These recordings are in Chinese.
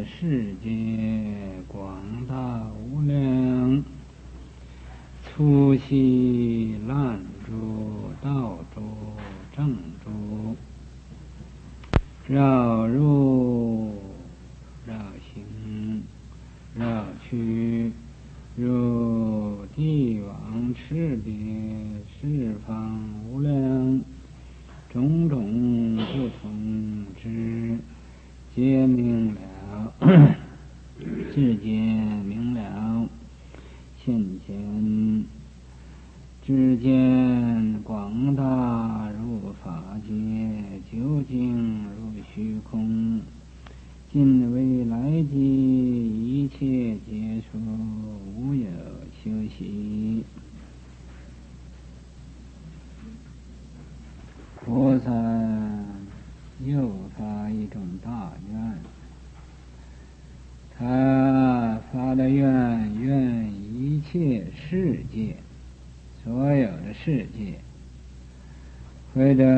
世界广大无量，粗细滥诸道诸正诸，绕入绕行绕去，入地王赤别四方无量，种种不同之皆明了，至皆明了，现前知见广大入法界，究竟入虚空，尽未来际一切结束，无有休息。菩萨又发一种大愿，他发的愿一切世界，所有的世界，或者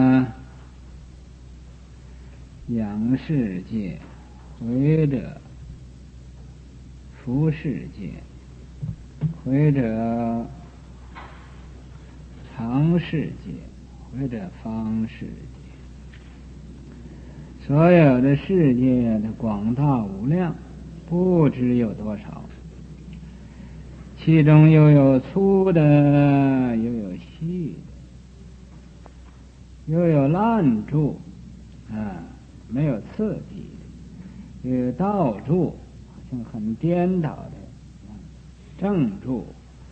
阳世界，或者福世界，或者常世界，或者方世界，所有的世界的广大无量，不知有多少，其中又有粗的，又有细的，又有滥住没有刺激的，又有倒住，好像很颠倒的正住，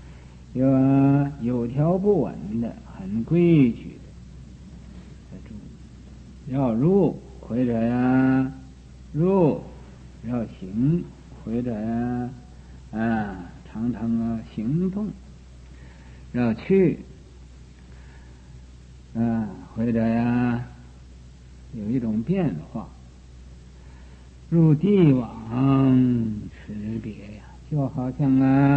有条不紊的，很规矩的住，要入或者入，要行或者常常行动，要去或者有一种变化，入地网识别呀，就好像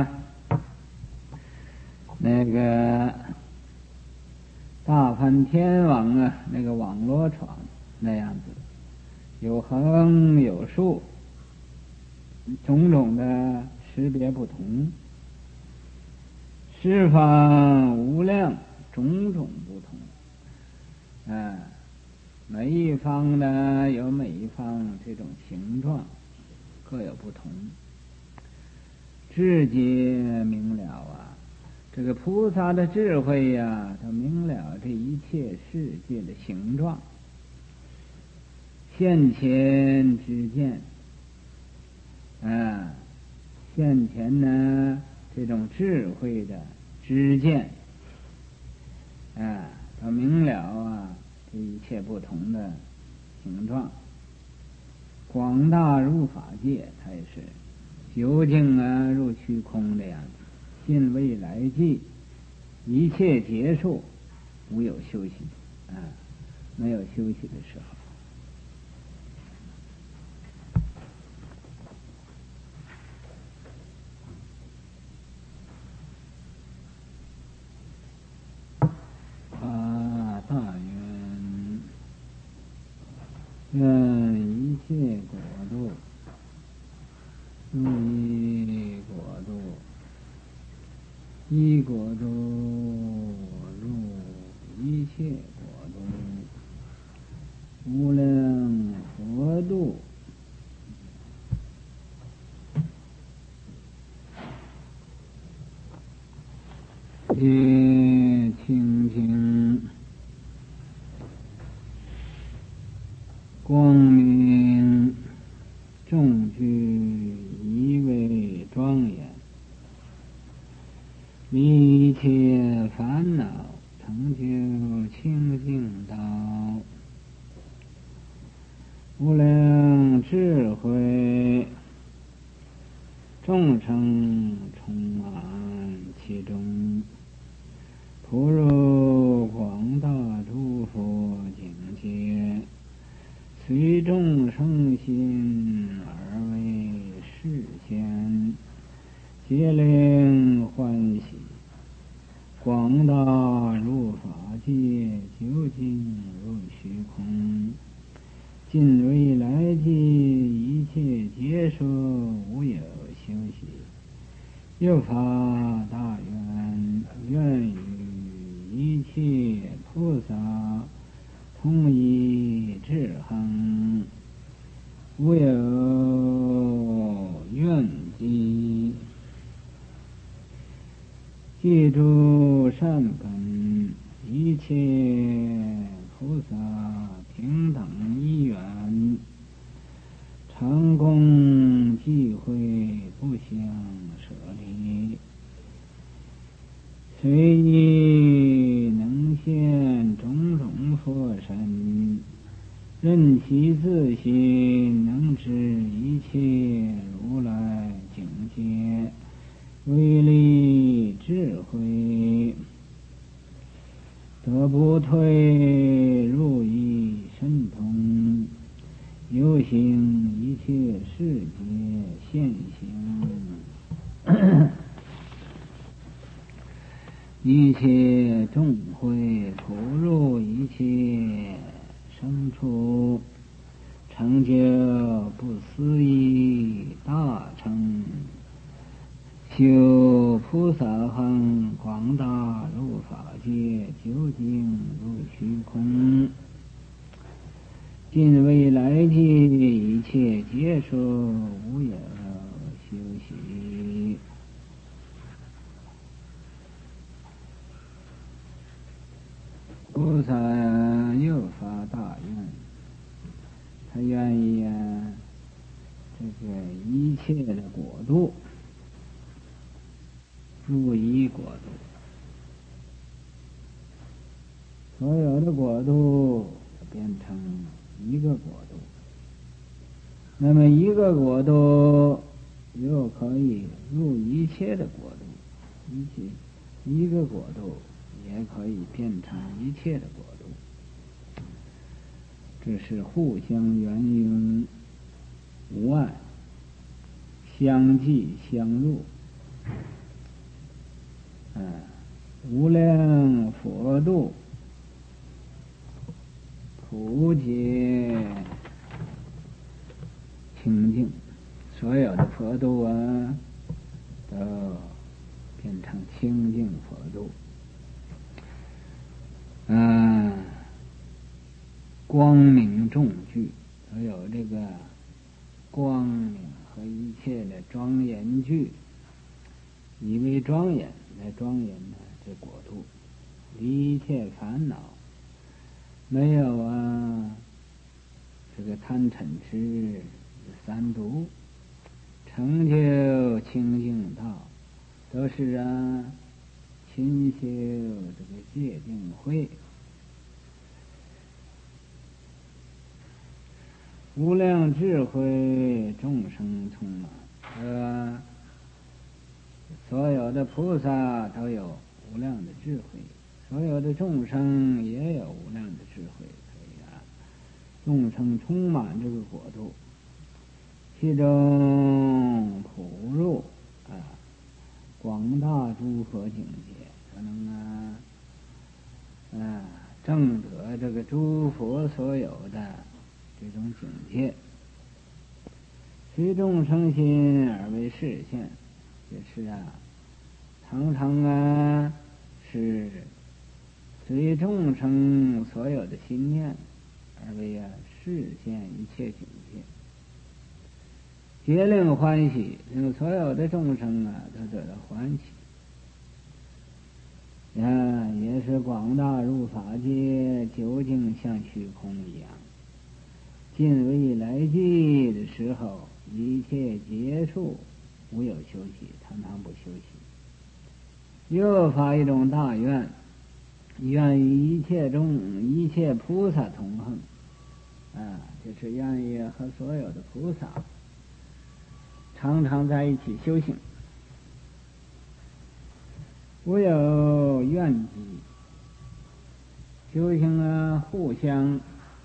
那个大梵天王那个网罗船那样子，有横有竖，种种的识别不同，十方无量，种种不同，每一方呢有每一方这种形状，各有不同，智皆明了这个菩萨的智慧呀，他明了这一切世界的形状，现前知见现前呢这种智慧的知见他明了这一切不同的形状，广大入法界，它也是究竟入虚空的样子，尽未来际一切结束，无有休息没有休息的时候。大愿一切国度入一国度，一国度入一切国度，无量佛度皆清净光明，众具一味庄严，离一切烦恼，成就清净道，无量智慧，众生充满其中，普入广大诸佛境界，随众生心而为示现，皆令欢喜，广大入法界，究竟入虚空，尽未来际一切结无有休息。又发大愿，愿与一切菩萨同一志恒，无有怨激。记住善根，一切菩萨平等一缘，常共济会，不相舍离。随意能现种种佛身，任其自心，能知一切如来境界，威力智慧，得不退入一神通，游行一切世界现行，一切众会普入一切生处，成就不思议大成，修菩萨行，广大入法界，究竟入虚空，尽未来际，一切皆说无有休息。菩萨又发大愿，他愿意这个一切的国度入一国度，所有的国度变成一个国度，那么一个国度又可以入一切的国度，一个国度也可以变成一切的国度，这是互相援拥，无碍，相继相入。无量佛度，普皆清净，所有的佛度都变成清净佛度。光明众聚，所有这个光明和一切的庄严具，以为庄严来庄严的这国土，离一切烦恼，没有这个贪嗔痴三毒，成就清净道，都是勤修这个戒定慧。无量智慧，众生充满。所有的菩萨都有无量的智慧，所有的众生也有无量的智慧，所以众生充满这个国度，其中普入广大诸佛境界，可能证得这个诸佛所有的这种境界，随众生心而为示现，也是常常是随众生所有的心念而为示现一切境界，皆令欢喜，令所有的众生都得到欢喜。也是广大入法界，究竟像虚空一样。尽未来际的时候，一切结束，无有休息，常常不休息。又发一种大愿，愿与一切菩萨同行，就是愿意和所有的菩萨常常在一起修行，无有怨激，修行互相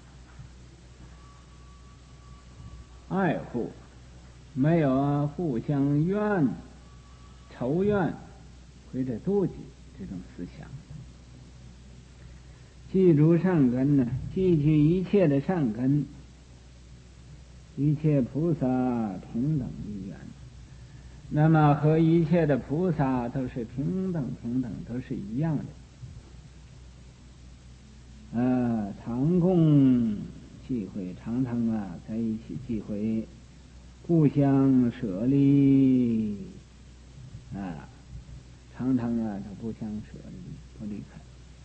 爱护，没有互相仇怨或者妒忌这种思想。记住善根记住一切的善根， 一切菩萨平等一缘，那么和一切的菩萨都是平等，都是一样的。常共聚会，常常在一起聚会，互相舍利常常都不相舍离，不离开。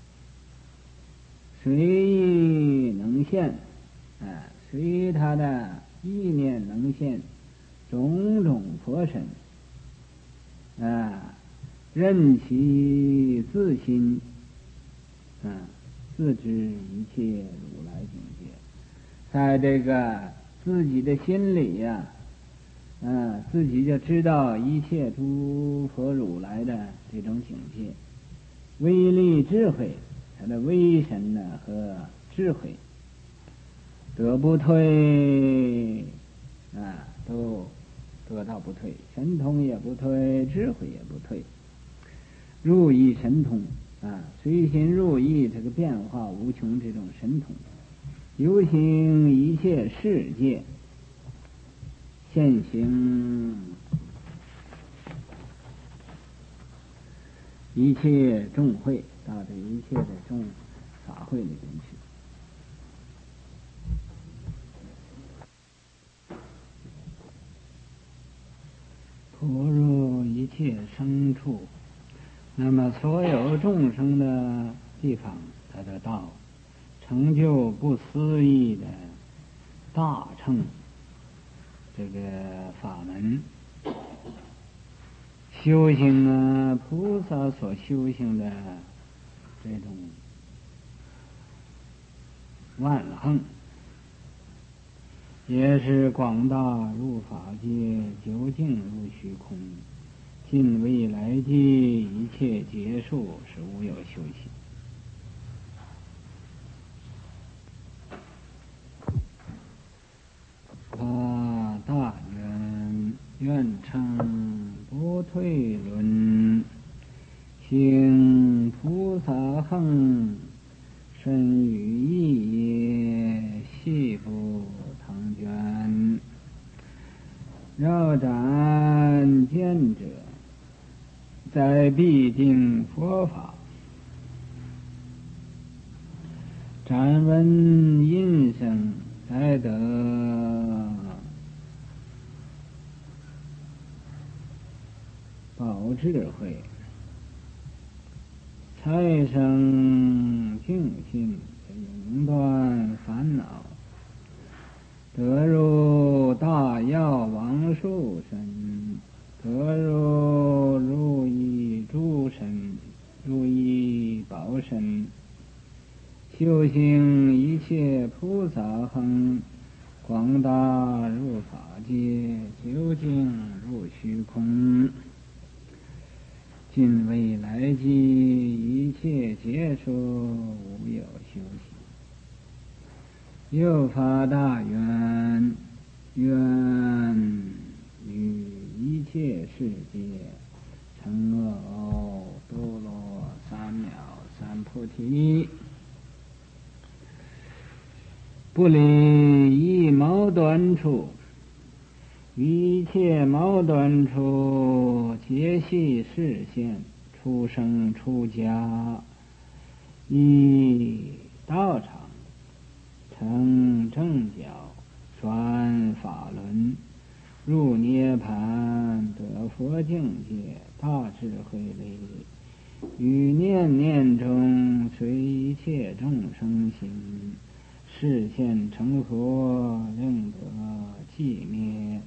随意能现随他的意念能现种种佛身任其自心自知一切如来境界，在这个自己的心里自己就知道一切诸佛如来的这种境界，威力智慧，他的威神和智慧得不退都得到不退，神通也不退，智慧也不退，入意神通随心入意，这个变化无穷，这种神通游行一切世界，现行一切众会，到这一切的众法会里边去。普入一切生处，那么所有众生的地方，他的道成就不思议的大乘这个法门，修行菩萨所修行的这种万行，也是广大入法界，究竟入虚空，尽未来际，一切结束，是无有休息。大愿称不退轮，行菩萨行，身语意也，系不唐卷。绕展见者，在必定佛法，展闻音声，才得保智慧，才生净心，永断烦恼，得入大药王树身，得入意诸身，如意宝身，修行一切菩萨行，广大入法界，究竟入虚空，尽未来际，一切结束，无有休息。又发大愿，愿与一切世界成耦多罗三藐三菩提，不离一毛短处，一切毛短处，皆系示现，出生出家，依道场，成正觉，转法轮，入涅盘，得佛境界，大智慧力，于念念中随一切众生心，示现成佛，令得寂灭，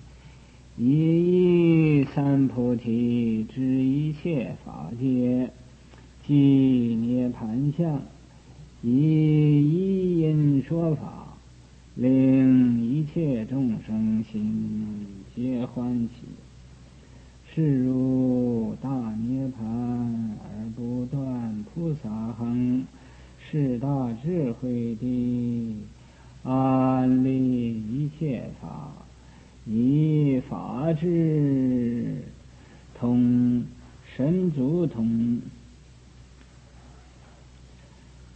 以三菩提知一切法界，即涅盘相，以一因说法，令一切众生心皆欢喜，是如大涅盘而不断菩萨行，是大智慧的安立一切法，以法智通神足通，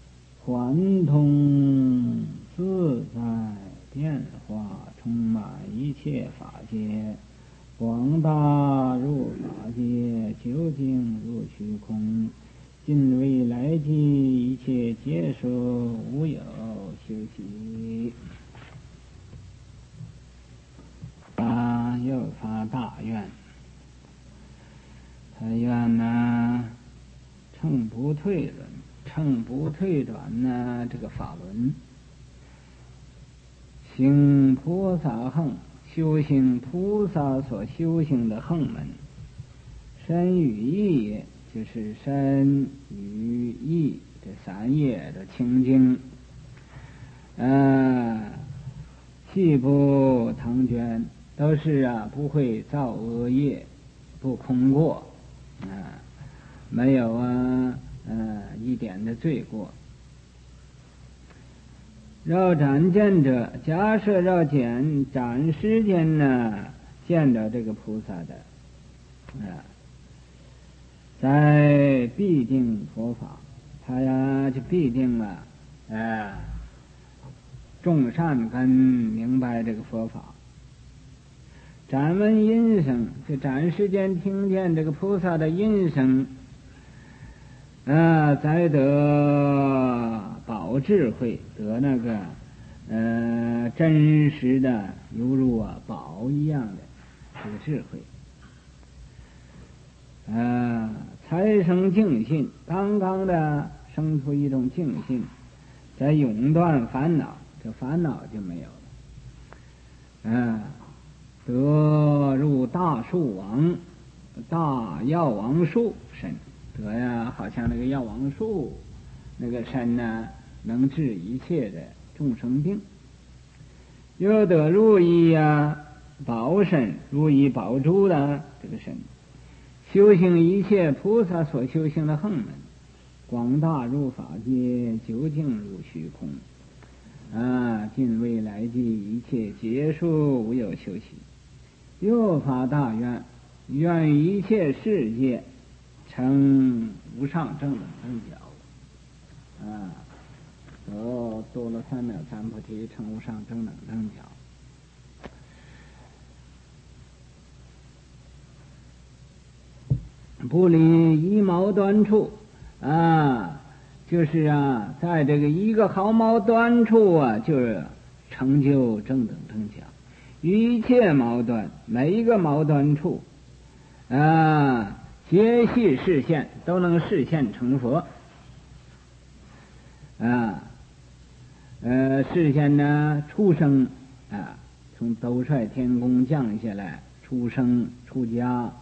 还通自在变化，充满一切法界，广大入法界，究竟入虚空，尽未来际，一切皆说无有休息。又发大愿，他愿呢，乘不退轮，乘不退转呢，这个法轮，行菩萨行，修行菩萨所修行的行门，身语意也，就是身语意这三业的清净，细不唐捐，都是不会造恶业，不空过，没有一点的罪过。绕展见者，假设绕展时间呢，见着这个菩萨的，在必定佛法，他就必定种善根，明白这个佛法。展闻音声，就展时间听见这个菩萨的音声，才得宝智慧，得那个真实的犹如宝一样的这个智慧，才生净信，刚刚的生出一种净信，在永断烦恼，这烦恼就没有了，得入大树王，大药王树身，得好像那个药王树那个身呢，能治一切的众生病。又得入一宝身，入一宝珠的这个身，修行一切菩萨所修行的行门，广大入法界，究竟入虚空，尽未来际，一切结束，无有休息。又发大愿，愿一切世界成无上正等正觉，多罗三藐三菩提，成无上正等正觉。不离一毛端处，就是在这个一个毫毛端处就是成就正等正觉。一切毛端，每一个毛端处，皆系示现，都能示现成佛。示现呢，出生从兜率天宫降下来，出生出家，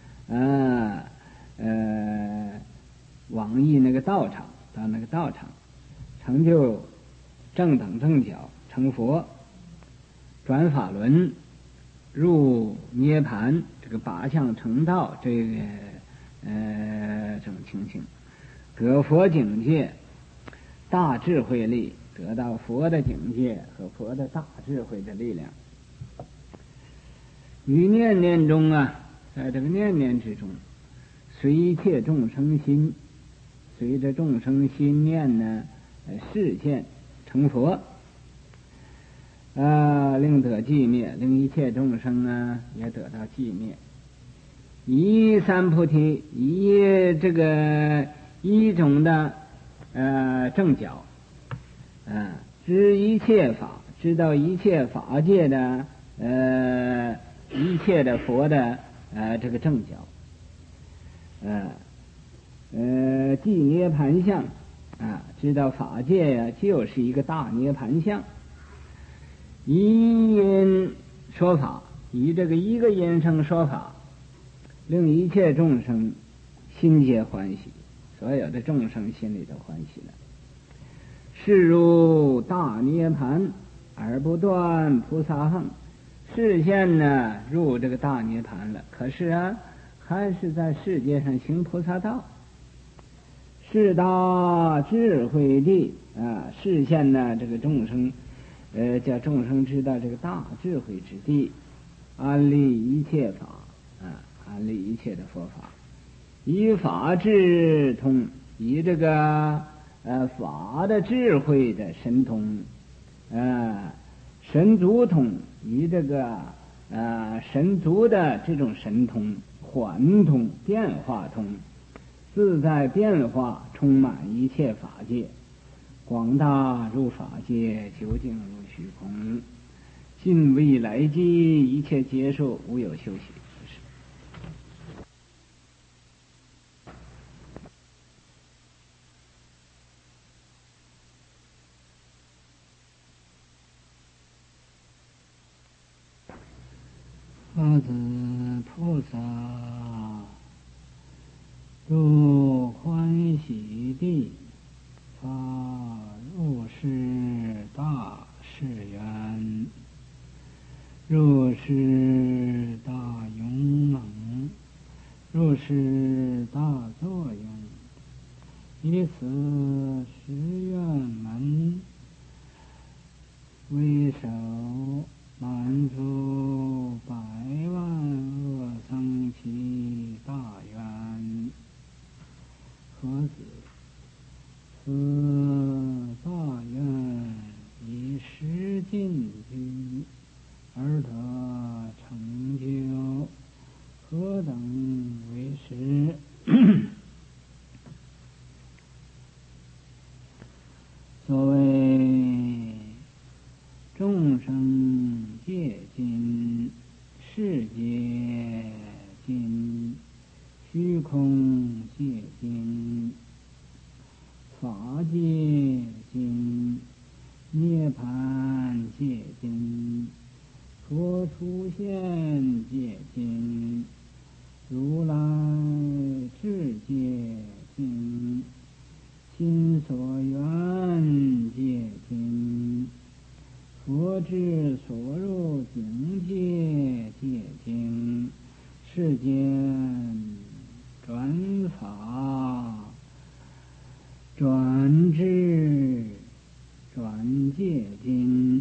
往诣那个道场，到那个道场成就正等正觉，成佛。转法轮，入涅盘，这个八相成道，这个这种情形，得佛境界，大智慧力，得到佛的境界和佛的大智慧的力量。于念念中在这个念念之中，随一切众生心，随着众生心念呢，示现成佛。令得寂灭，令一切众生也得到寂灭。一三菩提，这个一种的正觉，知一切法，知道一切法界的一切的佛的这个正觉，即涅盘相，知道法界就是一个大涅盘相。一音说法，以这个一个音声说法，令一切众生心皆欢喜，所有的众生心里都欢喜了。是入大涅盘而不断菩萨行，示现呢入这个大涅盘了，可是还是在世界上行菩萨道。是大智慧地示现呢这个众生，叫众生知道这个大智慧之地，安立一切法，安立一切的佛法，以法智通，以这个法的智慧的神通，神足通，以这个神足的这种神通、缓通、变化通，自在变化，充满一切法界，广大入法界，究竟入虚空，尽未来际，一切结束，无有休息。佛子菩萨入欢喜地，发入世大誓愿，入世大勇猛，入世大作用，以此誓愿门为首，满足百万恶僧其大愿。何子？此大愿以实进居而得成就，何等为实？所谓众生界尽，世界尽，虚空界尽，法界尽，涅槃界尽，佛出现界尽，如来智界尽，心所缘界尽，佛之所入境界界尽，世间转法转智转界尽。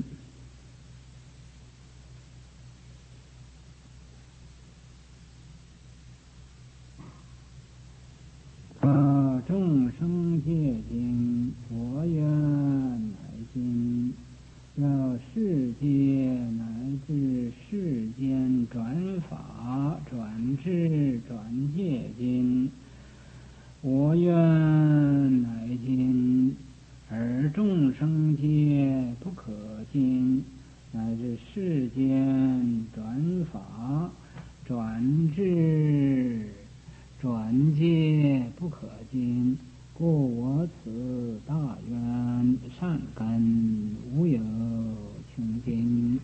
众生界尽，我愿乃尽，要世界乃至世间转法转智转界尽，我愿乃尽，而众生界不可尽，乃至世间转法转智转界不可尽，故我此大愿善根无有穷尽。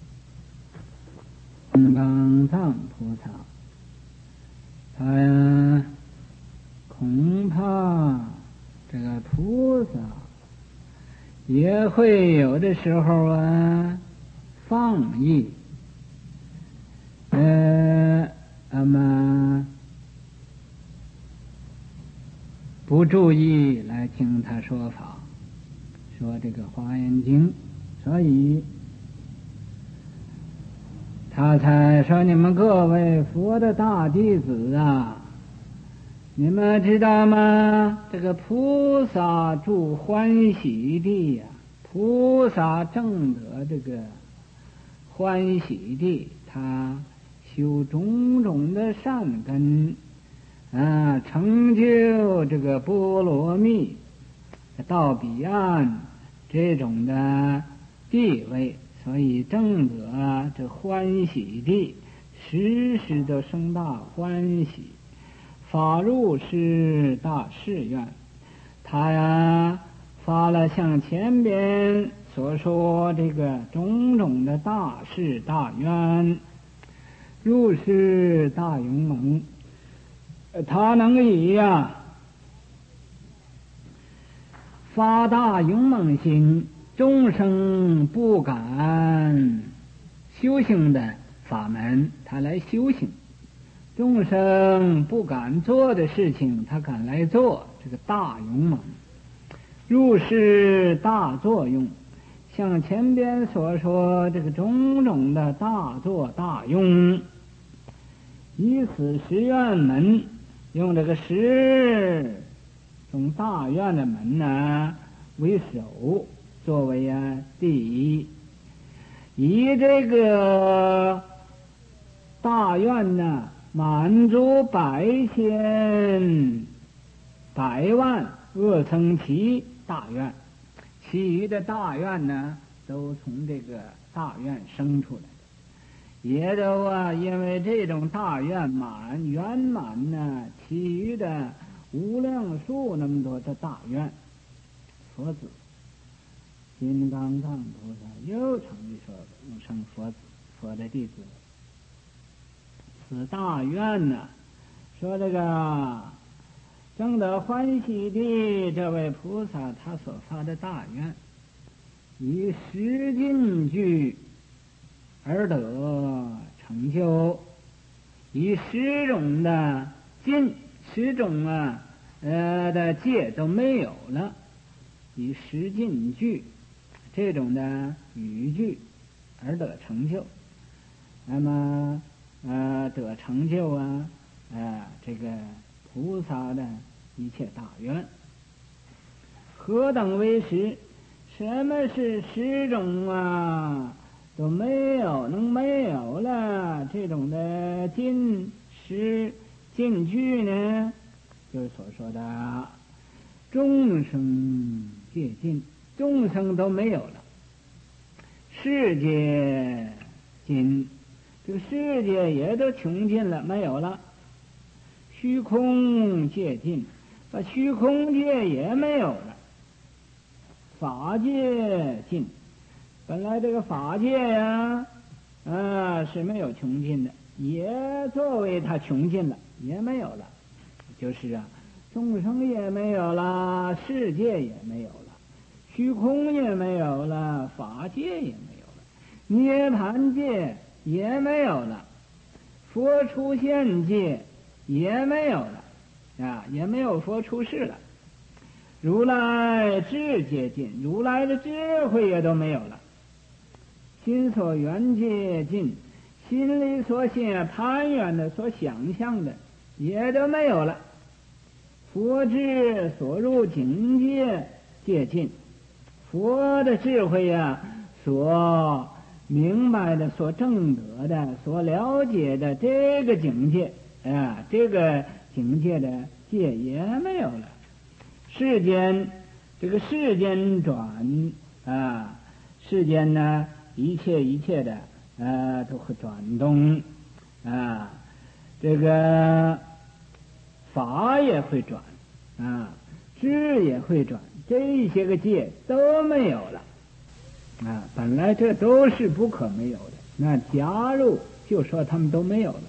刚藏菩萨，他恐怕这个菩萨也会有的时候放逸，不注意来听他说法，说这个华严经，所以他才说：你们各位佛的大弟子啊，你们知道吗？这个菩萨住欢喜地呀，菩萨正得这个欢喜地，他修种种的善根成就这个波罗蜜到彼岸这种的地位，所以正得这欢喜地，时时都生大欢喜，发入世大誓愿。他发了像前边所说这个种种的大誓大愿，入世大勇猛，他能以发大勇猛心，众生不敢修行的法门，他来修行；众生不敢做的事情，他敢来做。这个大勇猛，入世大作用，像前边所说这个种种的大作大用，以此十愿门，用这个十种大愿的门为首，作为第一，以这个大愿呢，满足100,000,000,000,000恶僧其大愿，其余的大愿呢，都从这个大愿生出来的，也都因为这种大愿圆满呢，其余的无量数那么多的大愿，佛子金刚藏菩萨又成为说永生佛子，佛的弟子。此大愿呢，说这个正得欢喜的这位菩萨，他所发的大愿，以10尽具而得成就，以10种的尽，10种的戒都没有了，以10尽具这种的语句而得成就，那么得成就这个菩萨的一切大愿。何等为10？什么是10种都没有，能没有了这种的尽句呢？就是所说的众生戒尽，众生都没有了，世界尽，这个世界也都穷尽了，没有了。虚空界尽，把虚空界也没有了。法界尽，本来这个法界是没有穷尽的，也作为它穷尽了，也没有了。就是众生也没有了，世界也没有了，虚空也没有了，法界也没有了，涅槃界也没有了，佛出现界也没有了，也没有佛出世了。如来智界尽，如来的智慧也都没有了。心所缘界尽，心里所想攀缘的、所想象的也都没有了。佛智所入境界界尽，佛的智慧所明白的、所证得的、所了解的这个境界这个境界的界也没有了。世间这个世间转世间呢，一切的都会转动这个法也会转智也会转，这些个界都没有了本来这都是不可没有的，那假如就说他们都没有了，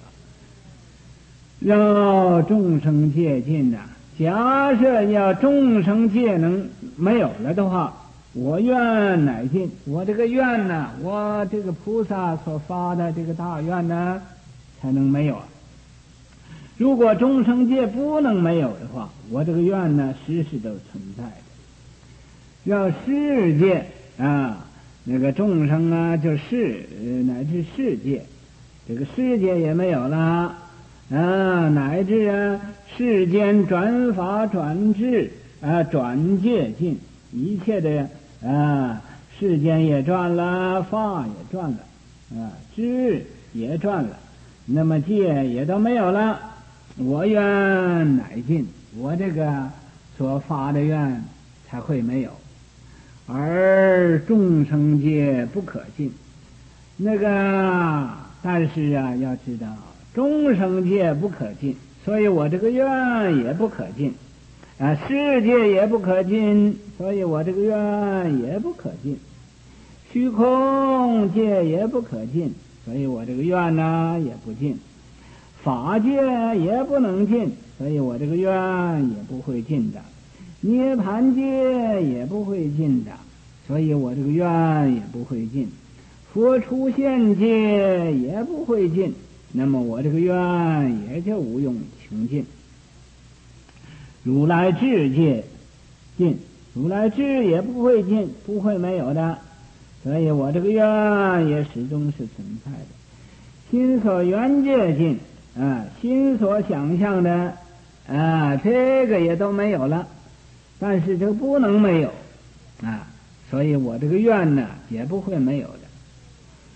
要众生界尽假设要众生界能没有了的话，我愿乃尽。我这个愿我这个菩萨所发的这个大愿才能没有。如果众生界不能没有的话，我这个愿时时都存在的。要世界那个众生就是乃至世界，这个世界也没有了乃至世间转法转智转界尽，一切的世间也转了，法也转了智也转了，那么界也都没有了。我愿乃尽，我这个所发的愿才会没有，而众生界不可尽。那个但是要知道众生界不可尽，所以我这个愿也不可尽世界也不可尽，所以我这个愿也不可尽，虚空界也不可尽，所以我这个愿也不尽，法界也不能尽，所以我这个愿也不会尽的，涅槃界也不会尽的，所以我这个愿也不会尽，佛出现界也不会尽，那么我这个愿也就无用穷尽。如来智界尽，如来智也不会尽，不会没有的，所以我这个愿也始终是存在的。心所缘界尽心所想象的这个也都没有了，但是这不能没有所以我这个愿也不会没有的。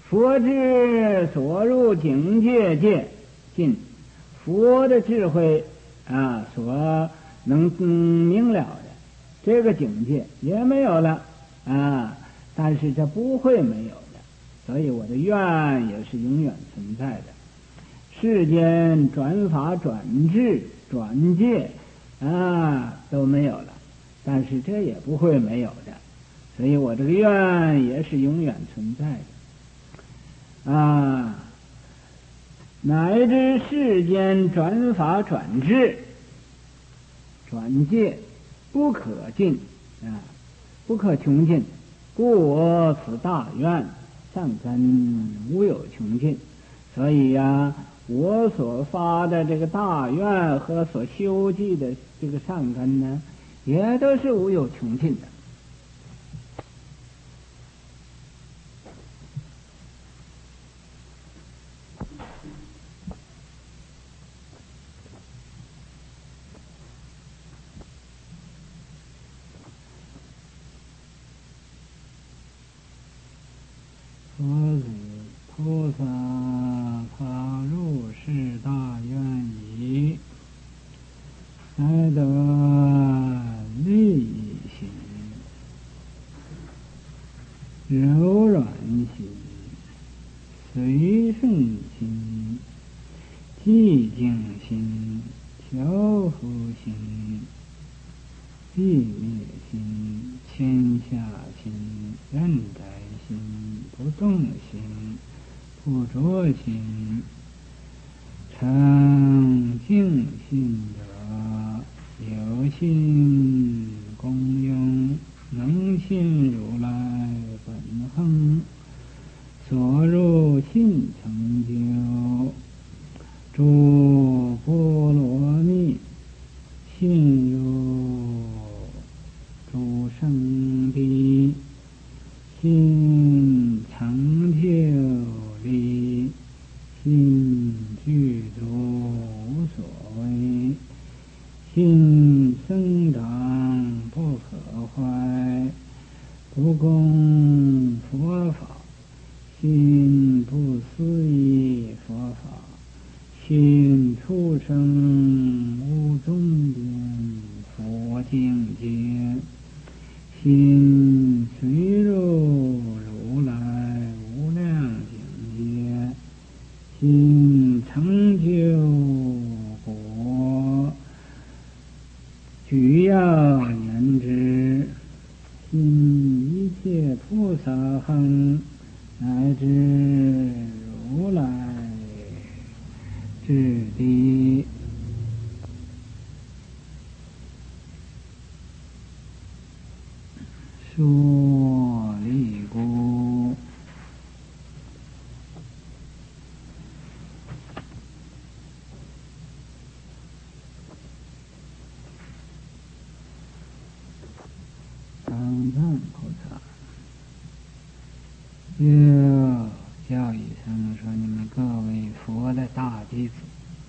佛之所入境界界尽，佛的智慧所能明了的这个境界也没有了但是这不会没有的，所以我的愿也是永远存在的。世间转法转智转界都没有了，但是这也不会没有的，所以我这个愿也是永远存在的乃至世间转法转智转界不可尽不可穷尽，故我此大愿善根无有穷尽。所以我所发的这个大愿和所修记的这个善根呢，也都是无有穷尽的。佛子菩萨发入世大愿已，才得利益心、柔软心、随顺心、寂静心、调伏心、寂灭心、谦下心、忍耐心、不动心、不着心、诚净心者，有心功用，能信如来本恒，所入心成就，诸波罗蜜，信入诸圣地，心成就力，心具足无所谓，心生长不可坏，不共佛法，心不思议佛法，心出生无终点佛境界，心随入如来无量境界，心成就果。举要言之，心一切菩萨行，乃至如来之地，说利故。当藏菩萨又叫一声说：“你们各位佛的大弟子，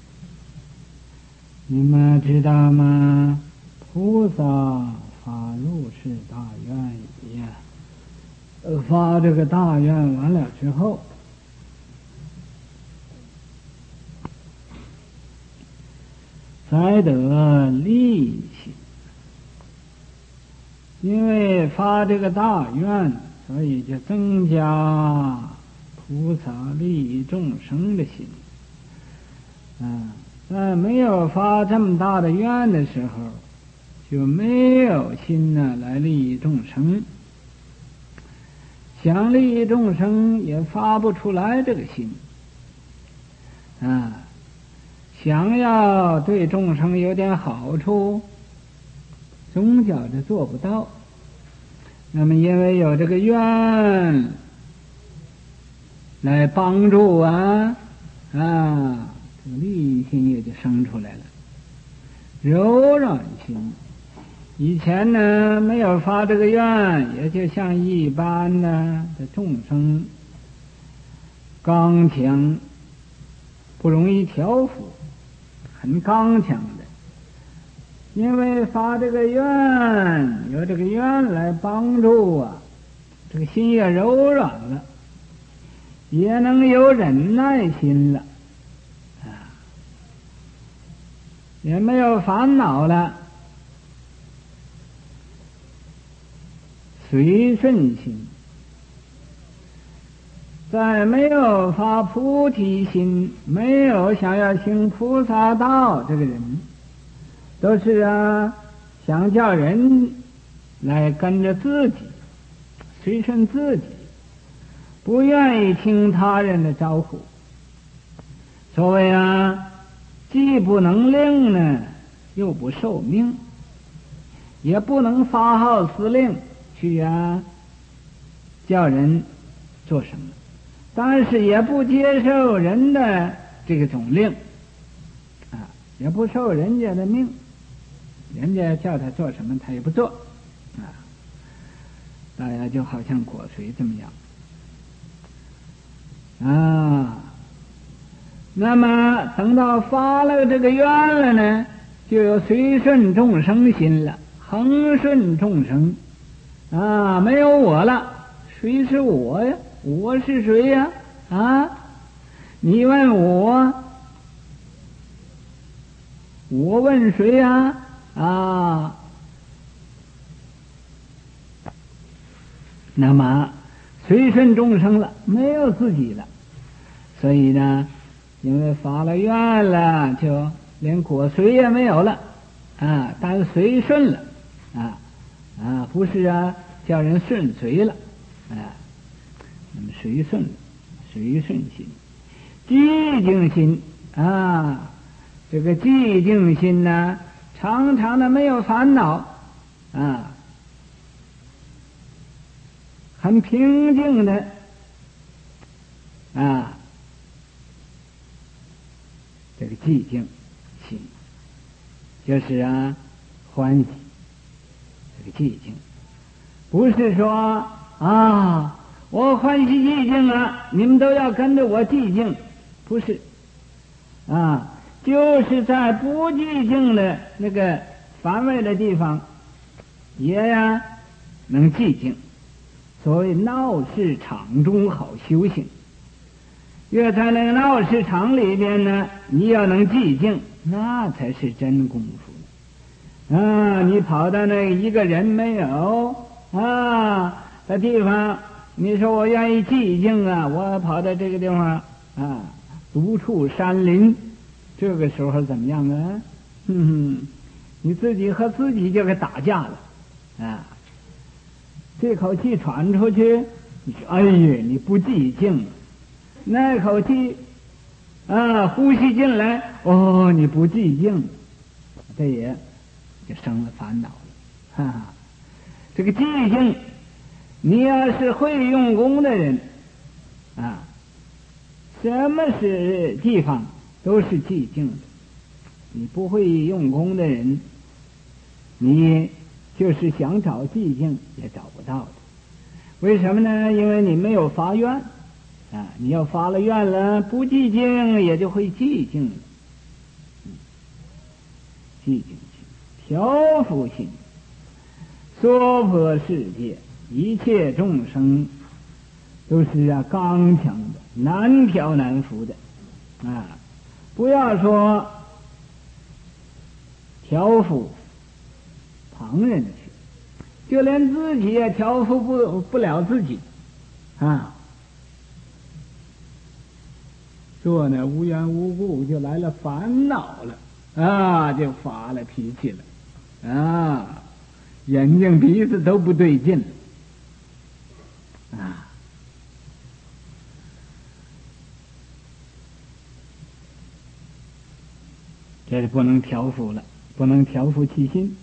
你们知道吗？菩萨发入世大愿已发这个大愿完了之后，才得利益心。因为发这个大愿，所以就增加菩萨利益众生的心。在没有发这么大的愿的时候，就没有心来利益众生，想利益众生也发不出来这个心想要对众生有点好处，总觉着做不到。那么因为有这个愿来帮助这个利益心也就生出来了。柔软心以前呢没有发这个愿，也就像一般的众生，刚强，不容易调伏，很刚强的。因为发这个愿，有这个愿来帮助这个心也柔软了。 也能有忍耐心了，也没有烦恼了，随顺心。在没有发菩提心，没有想要行菩萨道，这个人都是想叫人来跟着自己，随顺自己，不愿意听他人的招呼。所谓既不能令呢，又不受命，也不能发号施令去叫人做什么，但是也不接受人的这种令也不受人家的命，人家叫他做什么他也不做大家就好像果随这么样那么等到发了这个愿了呢，就有随顺众生心了，恒顺众生没有我了，谁是我呀？我是谁呀？你问我，我问谁呀？那么随顺众生了，没有自己了，所以呢，因为发了愿了，就连果随也没有了但随顺了不是叫人顺随了那么随顺心，寂静心这个寂静心呢，常常的没有烦恼很平静的这个寂静心就是欢喜。这个寂静不是说我欢喜寂静你们都要跟着我寂静，不是就是在不寂静的那个范围的地方也能寂静。所谓闹市场中好修行，越在那个闹市场里边呢，你要能寂静，那才是真功夫你跑到那一个人没有的地方，你说我愿意寂静我跑到这个地方独处山林，这个时候怎么样你自己和自己就给打架了这口气喘出去，你说哎呀你不寂静，那口气呼吸进来你不寂静，这也就生了烦恼了这个寂静，你要是会用功的人什么是地方都是寂静的，你不会用功的人，你就是想找寂静也找不到的。为什么呢？因为你没有发愿你要发了愿了，不寂静也就会寂静了寂静心、调伏心，娑婆世界一切众生都是刚强的，难调难服的不要说调伏旁人去，就连自己也调伏不了自己做呢无缘无故就来了烦恼了就发了脾气了眼睛鼻子都不对劲这是不能调伏了，不能调伏其心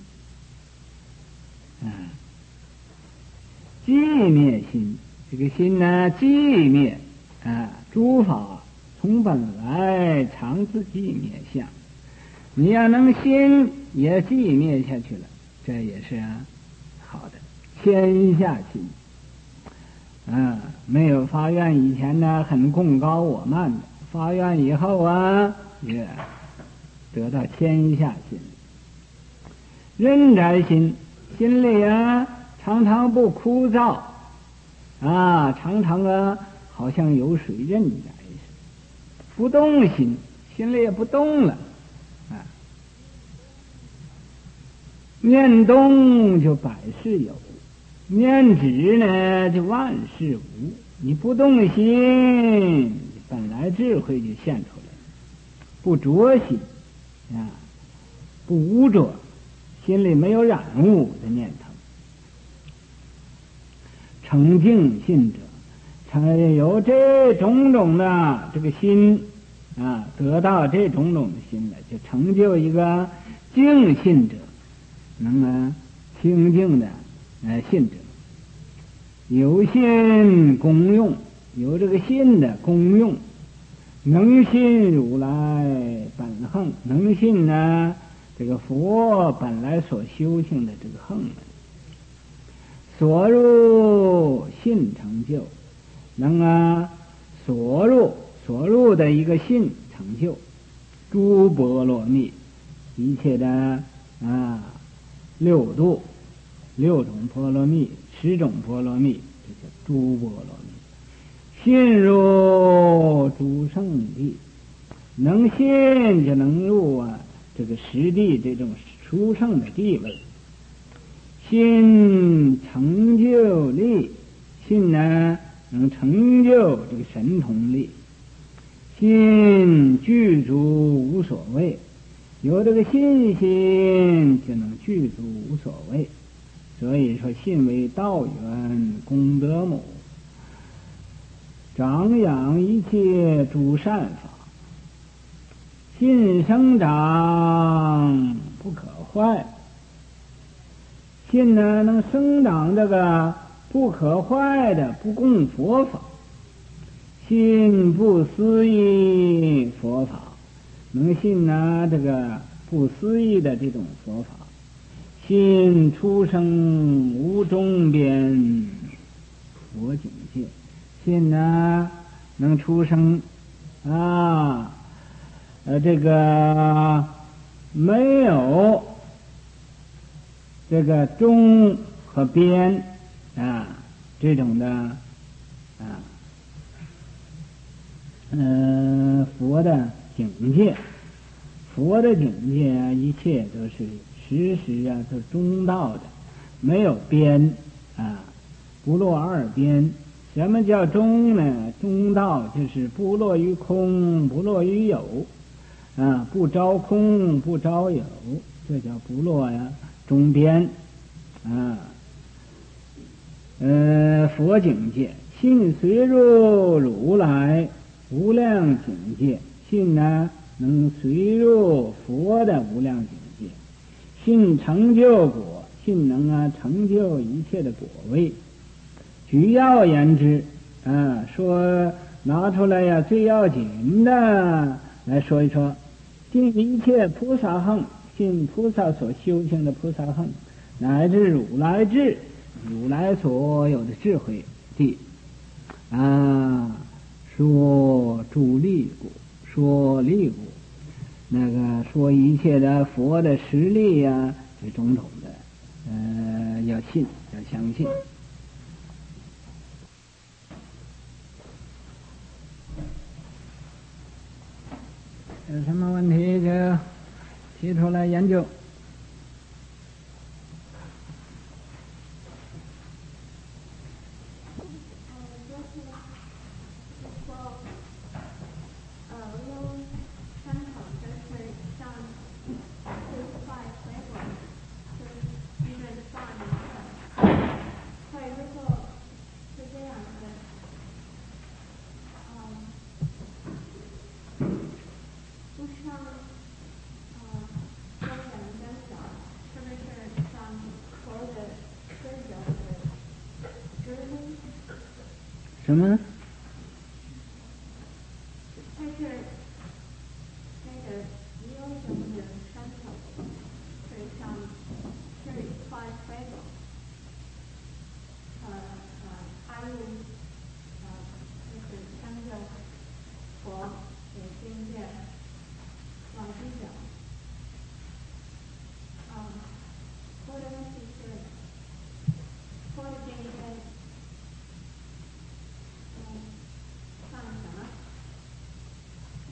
寂灭心，这个心呢寂灭诸法从本来常自寂灭相，你要能心也寂灭下去了，这也是好的。谦下心没有发愿以前呢很贡高我慢的，发愿以后也得到谦下心。忍宅心，心里常常不枯燥常常好像有水任在似的，不动心，心里也不动了啊。念动就百事有，念止呢就万事无。你不动心，本来智慧就现出来了，不着心啊，不污浊，心里没有染污的念头。澄净心者，才有这种种的这个心啊，得到这种种的心了，就成就一个净信者，能清净的信者。有信功用，有这个信的功用，能信如来本行，能信呢这个佛本来所修行的这个行门，所入信成就，能所入的一个信成就诸波罗蜜，一切的六度，六种波罗蜜，10种波罗蜜，这叫诸波罗蜜。信入诸圣地，能信就能入这个实地这种殊胜的地位。信成就力，信呢能成就这个神通力。信具足无所谓，有这个信心就能具足无所谓。所以说信为道源功德母，长养一切诸善法。信生长不可坏，信呢能生长这个不可坏的不共佛法，信不思议佛法，能信这个不思议的这种佛法。信出生无终边佛境界，信能出生这个没有这个中和边这种的佛的境界。佛的境界一切都是时都是中道的，没有边不落二边。什么叫中呢？中道就是不落于空，不落于有不着空，不着有，这叫不落中边佛境界。信随入如来无量境界，信能随入佛的无量境界。信成就果，信能成就一切的果位。举要言之说拿出来最要紧的来说一说。信一切菩萨行，信菩萨所修行的菩萨行，乃至如来智，如来所有的智慧地说诸力故，说力故，那个说一切的佛的实力这种种的要信，要相信。有什么问题就提出来研究。什么呢？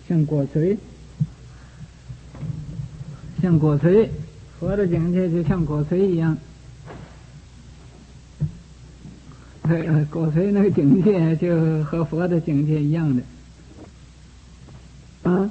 像果髓，像果髓，佛的境界就像果髓一样。果髓那个境界就和佛的境界一样的。啊？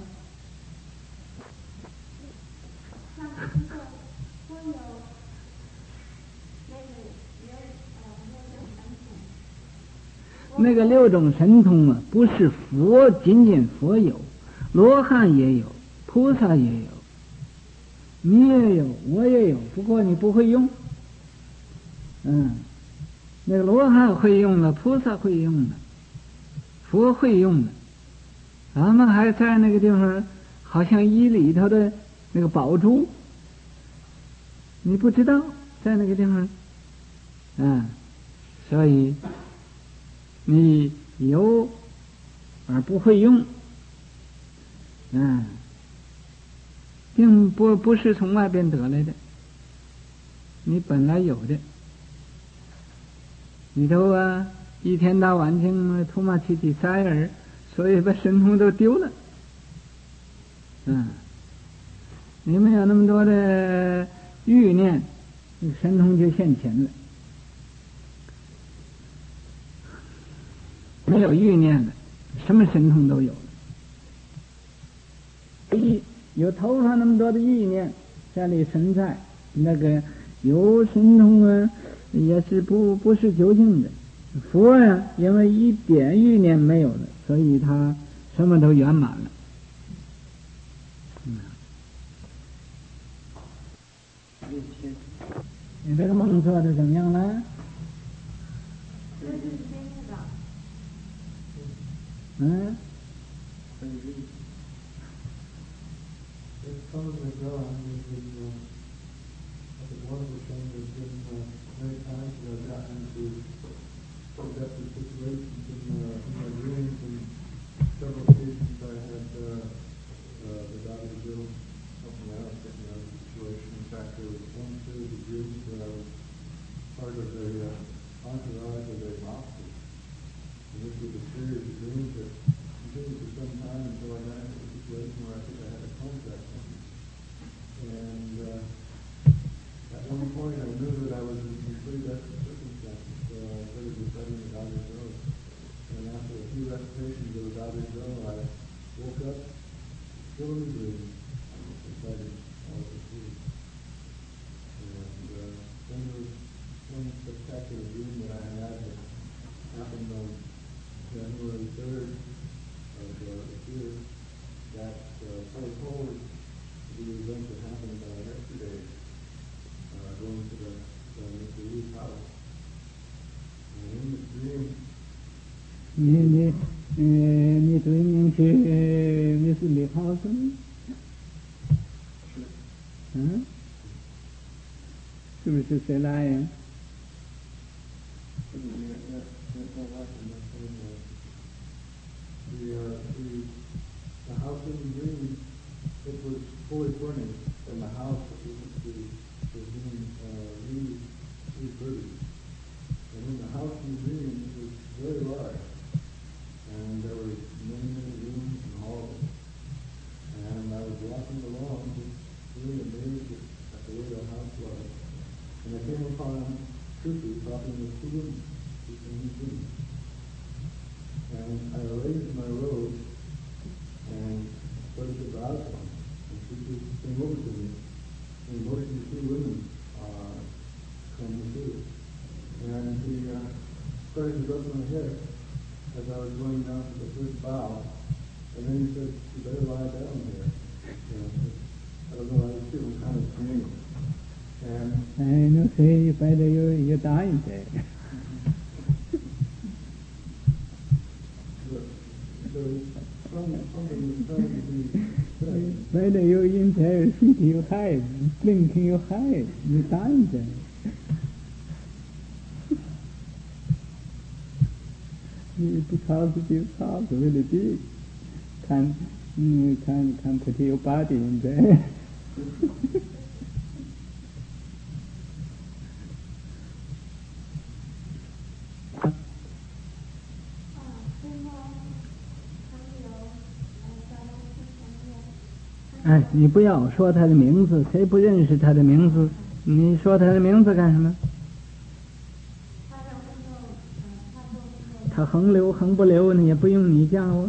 那个6种神通啊，不是佛仅仅佛有，罗汉也有，菩萨也有，你也有，我也有，不过你不会用。那个罗汉会用了，菩萨会用了，佛会用了，咱们还在那个地方，好像衣里头的那个宝珠，你不知道在那个地方，所以你有而不会用，并不是从外边得来的，你本来有的。你都一天到晚净吐嘛起塞儿，所以把神通都丢了。你没有那么多的欲念，神通就现前了。没有欲念了，什么神通都有了。有头发那么多的意念在里存在，那个有神通啊，也是不是究竟的。佛呀，因为一点欲念没有了，所以他什么都圆满了。你这个梦做的怎么样了？ Adaptive situations in my dreams, and several occasions I had the Dada Bill help me out, get me out of the situation. In fact, there was one series of dreams where I was part of a entourage of a mobster. And this was a series of dreams that continued for some time until I got into a situation where I think I had to contact them. And at one point I knew that I was in complete desperate circumstances. I started reciting the Dada Bill. And after a few recitations of the Dada Bill, I woke up, still in the dream, reciting all of the three. And then there was one spectacular dream that I had that happened on January 3rd of this year that foretold the event that happened yesterday, going to the Mr. Wu's house. And in this dream, 你对面去Mr. Lee house 是不是谁来呀？ The house in the dream, it was fully furnished, and the house was being refurbished. And in the house in the dream, it was very large, and there were many, many rooms and halls. And I was walking along, just really amazed at the way the house was. And I came upon Sufi talking with two women, two Chinese women. And I arranged my robe and started to bow to them. And Sufi came over to me and motioned the two women come through. And he started to rub my head as I was going down to the first bow. And then he said, "You better lie down there." I don't know, I was feeling kind of pain. And no sé, padre, yo dying there. Padre, you in there, feet you hide, blinking you hide, you dying there. Because of this house really big, can put your body in there. 哎，你不要说他的名字，谁不认识他的名字？你说他的名字干什么？他横流横不流呢，也不用你叫啊。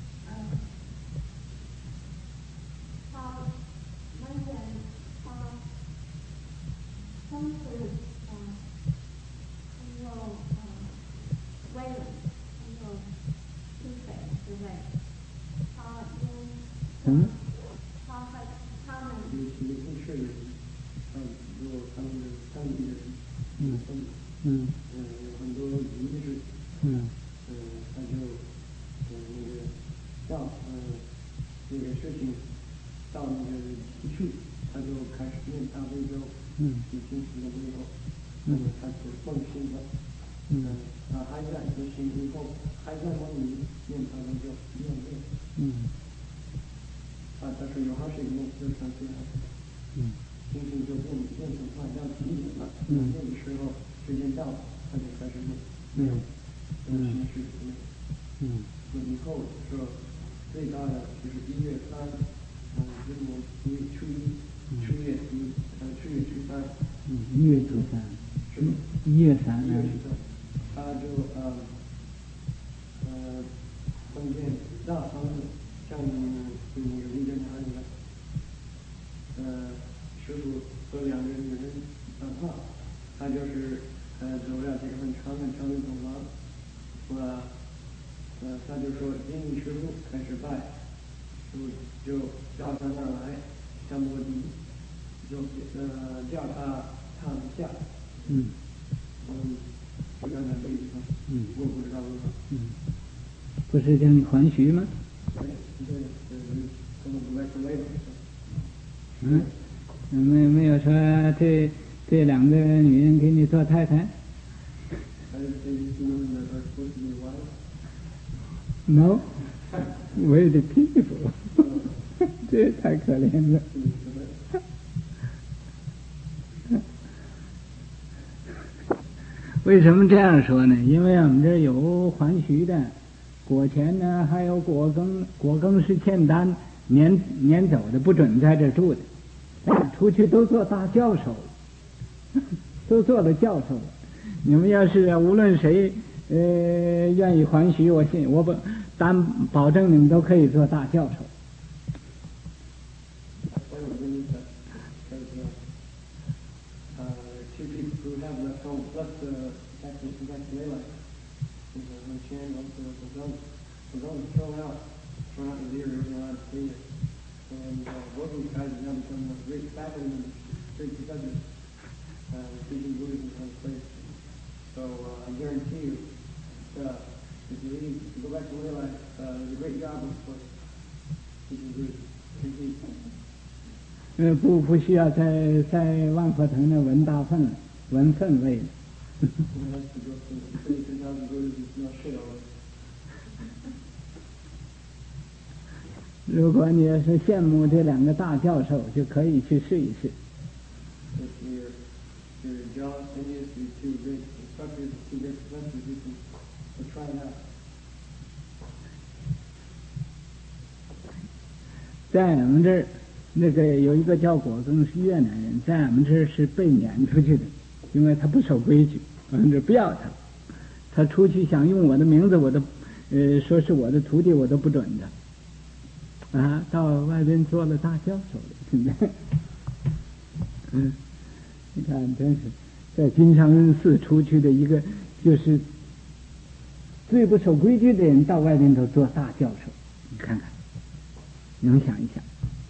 嗯。 很多仪式，他就到那个事情到那个一去，他就开始念大悲咒，已经死了以后，他就放心了，还在执行以后，还在往里念大悲咒，念。但是有好些人就上去了，心情就变成快要停止了，那个时候时间到了，他就开始念，形式以后说最大的就是1月3，今年1月初1，7月初3 ，1月初3， 是吗 ？1月3 日，他就碰见大房子，像那个李正堂一样，师傅和2个女人讲话，他就是走了这个很长的走廊，他就说今日师傅开始拜，就叫他上来，向摩地，就叫他唱一下，就刚才这个地方，我不知道为什么。 不是叫你还徐吗？没有说这2个女人给你做太太？No, we're the people 。这太可怜了。为什么这样说呢？因为我们这有还徐的，果前呢还有果庚是欠单，撵走的，不准在这住的，出去都做大教授了，都做了教授了。你们要是无论谁愿意还徐，我保证你们都可以做大教授。 So I guarantee you, if you leave, if you go back to Leyland, there's a great job for teaching Buddhism. 不需要在万佛堂那闻分位。如果你要是羡慕这2个大教授，就可以去试一试。在我们这儿，那个有一个叫果庚是越南人，在我们这儿是被撵出去的，因为他不守规矩，我们这不要他。他出去想用我的名字，我都说是我的徒弟，我都不准的。到外边做了大教授了，现在。你看，真是在金山寺出去的一个，就是最不守规矩的人，到外边都做大教授。你看看，你们想一想。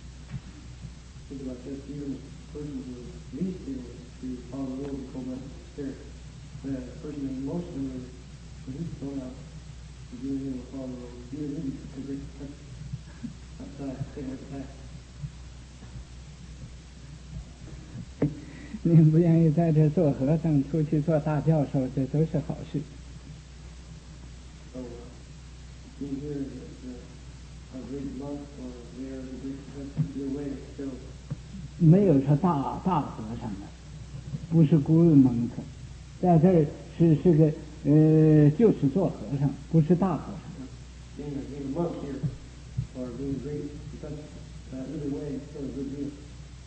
你不愿意在这做和尚，出去做大教授，这都是好事。没有说大和尚的，不是孤论蒙克，在这儿是个就是做和尚，不是大和尚。 really weighs still a good deal.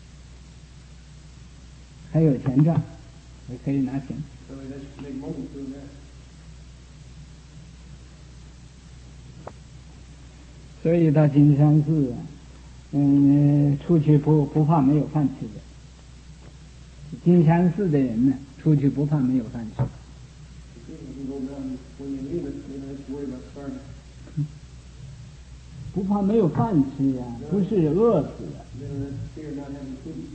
还有钱赚，也可以拿钱。 So let's make money doing that. 所以到金山寺啊，出去不怕没有饭吃的。金山寺的人呢，出去不怕没有饭吃。 People can go down when you leave it, they don't have to worry about starving. 不怕没有饭吃呀、不是饿死的。 They don't have to fear not having food.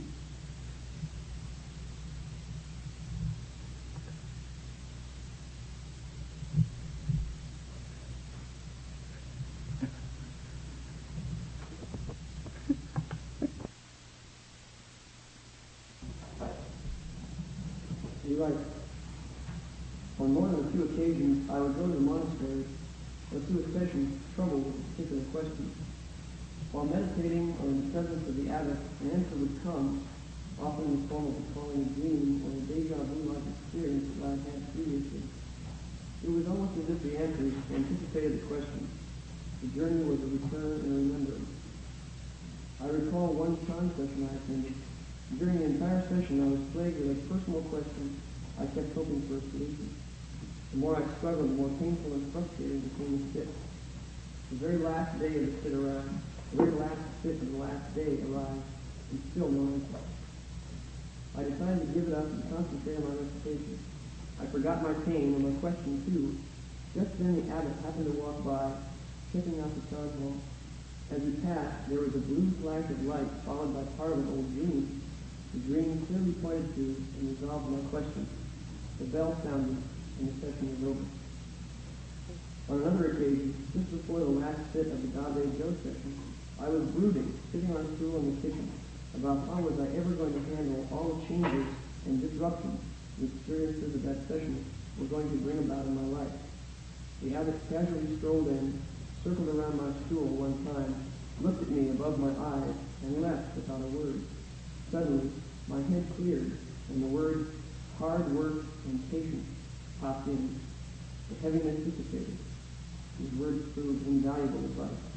He writes, on more than a few occasions, I would go to the monastery or to a session troubled with a particular question. While meditating on the presence of the abbot, an answer would come, often in the form of a calling dream or a deja vu-like experience that I had had previously. It was almost as if the answers anticipated the question. The journey was a return and remembrance. I recall one Chan session I attended. During the entire session, I was plagued with a personal question. I kept hoping for a solution. The more I struggled, the more painful and frustrating became the fit. The very last day of the fit arrived. The very last fit of the last day arrived, and still no answer. I decided to give it up and concentrate on my recitation. I forgot my pain and my question too. Just then the abbot happened to walk by, checking out the Taj Mahal. As he passed, there was a blue flash of light followed by part of an old dream. The dream clearly pointed to and resolved my question. The bell sounded, and the session was over. On another occasion, just before the last fit of the Dave Joe session, I was brooding, sitting on a stool in the kitchen, about how was I ever going to handle all the changes and disruptions the experiences of that session were going to bring about in my life. The abbot casually strolled in, circled around my stool one time, looked at me above my eyes, and left without a word. Suddenly, my head cleared, and the words hard work and patience popped in. The heaviness dissipated. These words proved invaluable advice.